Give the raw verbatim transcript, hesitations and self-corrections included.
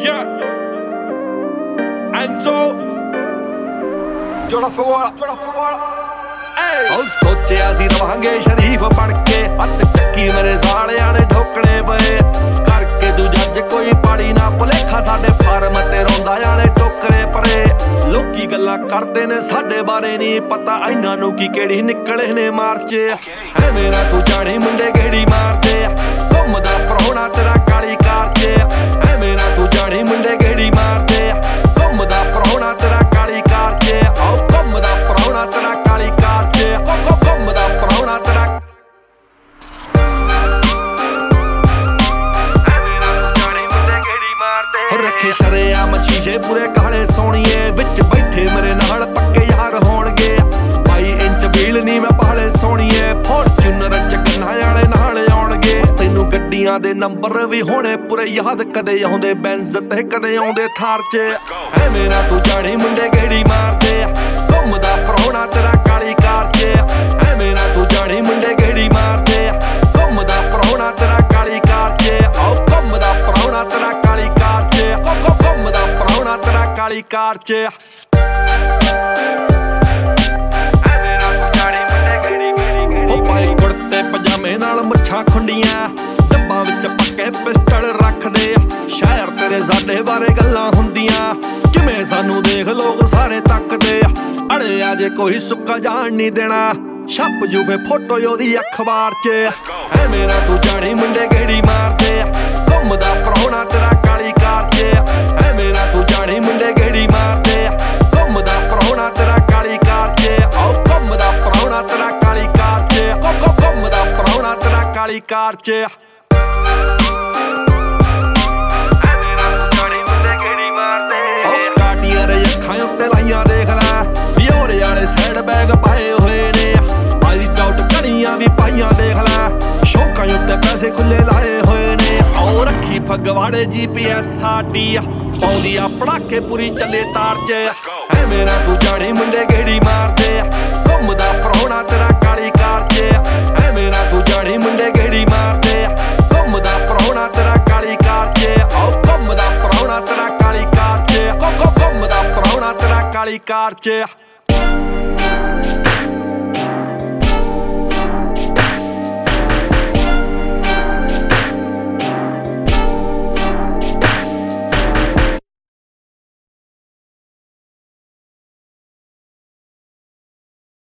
Yeah. Enzo ਜੋੜਾ ਫਗਵਾੜਾ ਜੋੜਾ ਫਗਵਾੜਾ ਓ ਸੋਚਿਆ ਸੀ ਰਵਾਂਗੇ ਸ਼ਰੀਫ ਬਣ ਕੇ ਹੱਥ ਚੱਕੀ ਮੇਰੇ ਸਾਲਿਆਂ ਨੇ ਠੋਕਣੇ ਪਏ ਕਰਕੇ ਤੂੰ ਜੱਜ ਕੋਈ ਪਾੜੀ ਨਾ ਭੁਲੇਖਾ ਸਾਡੇ ਫਾਰਮ ਤੇ ਰੋਂਦਾ ਜਾਣੇ ਟੋਕਰੇ ਪਰੇ ਲੋਕੀ ਗੱਲਾਂ ਕਰਦੇ ਨੇ ਸਾਡੇ ਬਾਰੇ ਨਹੀਂ ਪਤਾ ਇਹਨਾਂ ਨੂੰ ਕੀ ਕਿਹੜੀ ਨਿਕਲੇ ਨੇ ਮਾਰਚ ਐਵੇਂ ਨਾ ਤੂੰ ਜਾਣੀ ਮੁੰਡੇ ਕਿਹੜੀ ਮਾਰਦੇ ਘੁੰਮਦਾ ਪ੍ਰਾਹੁਣਾ ਤੇਰਾ ਕਾਲੀ ਕਾਰ ਚ ਐਵੇਂ ਨਾ ਤੂੰ ਜਾਣੀ ਮੁੰਡੇ ਕਿਹੜੀ ਮਾਰਦੇ ਘੁੰਮਦਾ ਪ੍ਰਾਹੁਣਾ ਤੇਰਾ ਕਾਲੀ ਕਾਰ ਚ ਆਓ ਘੁੰਮਦਾ ਪ੍ਰਾਹੁਣਾ ਤੇਰਾ ਕਾਲੀ ਕਾਰ ਚ ਘੁੰਮਦਾ ਪ੍ਰਾਹੁਣਾ ਤੇਰਾ ਰੱਖੇ ਸ਼ਰੇਆਮ ਸ਼ੀਸ਼ੇ ਪੂਰੇ ਕਾਲੇ ਸੋਹਣੀਏ ਵਿੱਚ ਬੈਠੇ ਮੇਰੇ ਨਾਲ ਪੱਕੇ ਯਾਰ ਹੋਣਗੇ ਬਾਈ ਇੰਚ ਵੀਲ ਨੀ ਮੈਂ ਪਾਲੇ ਸੋਹਣੀਏ ਫੋਰਚੂਨਰ ਚੱਕਣਾ ਵਾਲੇ ਨਾਲ ਆਉਣਗੇ ਤੈਨੂੰ ਗੱਡੀਆਂ ਦੇ ਨੰਬਰ ਵੀ ਹੋਣੇ ਪੂਰੇ ਯਾਦ ਕਦੇ ਆਉਂਦੇ ਬੈਂਜ਼ ਤੇ ਕਦੇ ਆਉਂਦੇ ਥਾਰ ਚ ਐਵੇਂ ਨਾ ਤੂੰ ਜਾਣੀ ਮੁੰਡੇ ਕਿਹੜੀ ਮਾਰਦੇ ਘੁੰਮਦਾ ਪ੍ਰਾਹੁਣਾ ਤੇਰਾ ਕਾਲੀ ਕਾਰ ਚ ਐਵੇਂ ਨਾ ਤੂੰ ਜਾਣੀ ਮੁੰਡੇ ਕਿਹੜੀ ਮਾਰਦੇ ਘੁੰਮਦਾ ਪ੍ਰਾਹੁਣਾ ਤੇਰਾ ਕਾਲੀ ਕਾਰ ਚ ਆਓ ਘੁੰਮਦਾ ਪ੍ਰਾਹੁਣਾ ਤੇਰਾ ਕਾਲੀ ਕਾਰ ਚ ਘੁੰਮਦਾ ਪ੍ਰਾਹੁਣਾ ਤੇਰਾ ਕਾਲੀ ਕਾਰ ਚ ਹੋ ਪਾਏ ਕੁੜਤੇ ਪਜਾਮੇ ਨਾਲ ਮੁੱਛਾਂ ਖੁੰਡੀਆਂ ਡੱਬਾਂ ਵਿੱਚ ਪੱਕੇ ਪਿਸਟਲ ਰੱਖਦੇ ਸ਼ਹਿਰ ਤੇਰੇ ਸਾਡੇ ਬਾਰੇ ਗੱਲਾਂ ਹੁੰਦੀਆਂ ਕਿਵੇਂ ਸਾਨੂੰ ਦੇਖ ਲੋਕ ਸਾਰੇ ਤੱਕਦੇ ਅੜੇ ਆ ਜੇ ਕੋਈ ਸੁੱਕਾ ਜਾਣ ਨਹੀਂ ਦੇਣਾ ਛੱਪ ਜੂਵੇ ਫੋਟੋ ਉਹਦੀ ਅਖਬਾਰ ਚ ਐਵੇਂ ਨਾ ਤੂੰ ਜਾਣੀ ਮੁੰਡੇ ਕਿਹੜੀ ਮਾਰਦੇ ਘੁੰਮਦਾ ਪ੍ਰਾਹੁਣਾ ਤੇਰਾ ਕਾਲੀ ਕਾਰ ਚ ਐਵੇਂ ਨਾ ਤੂੰ ਜਾਣੀ ਮੁੰਡੇ ਕਿਹੜੀ ਮਾਰਦੇ ਘੁੰਮਦਾ ਪ੍ਰਾਹੁਣਾ ਤੇਰਾ ਕਾਲੀ ਕਾਰ ਚ ਆਓ ਘੁੰਮਦਾ ਪ੍ਰਾਹੁਣਾ ਤੇਰਾ ਕਾਲੀ ਕਾਰ ਚ ਘੁੰਮਦਾ ਪ੍ਰਾਹੁਣਾ ਤੇਰਾ ਕਾਲੀ ਕਾਰ ਚ ਕਾਟੀਆਂ ਦੇ ਅੱਖਾਂ ਉੱਤੇ ਲਾਈਆਂ ਦੇਖ ਲੈ ਵਿਹੋਰੇ ਵਾਲੇ ਸਾਈਡ ਬੈਗ ਪਾਏ ਹੋਏ ਨੇ ਆਈ ਡਾਊਟ ਕਣੀਆਂ ਵੀ ਪਾਈਆਂ ਦੇਖ ਲੈ ਸ਼ੌਕਾਂ ਉੱਤੇ ਪੈਸੇ ਖੁੱਲੇ ਲਾਏ ਹੋਏ ਨੇ ਆਓ ਰੱਖੀ ਫਗਵਾੜੇ ਜੀ ਪੀ ਐਸ ਸਾਡੀ ਪਾਉਂਦੀ ਆ ਪੜਾਕੇ ਪੂਰੀ ਚੱਲੇ ਤਾਰ ਚ ਐਵੇਂ ਨਾ ਤੂੰ ਜਾਣੀ ਮੁੰਡੇ ਕਿਹੜੀ ਮਾਰਦੇ ਘੁੰਮਦਾ ਪ੍ਰਾਹੁਣਾ ਤੇਰਾ ਕਾਲੀ ਕਾਰ ਚ ਐਵੇਂ ਨਾ ਤੂੰ ਜਾਣੀ ਮੁੰਡੇ ਕਿਹੜੀ ਮਾਰਦੇ ਘੁੰਮਦਾ ਪ੍ਰਾਹੁਣਾ ਤੇਰਾ ਕਾਲੀ ਕਾਰ ਚ ਆਓ ਘੁੰਮਦਾ ਪ੍ਰਾਹੁਣਾ ਤੇਰਾ ਕਾਲੀ ਕਾਰ ਚ ਘੁੰਮਦਾ ਪ੍ਰਾਹੁਣਾ ਤੇਰਾ ਕਾਲੀ ਕਾਰ ਚ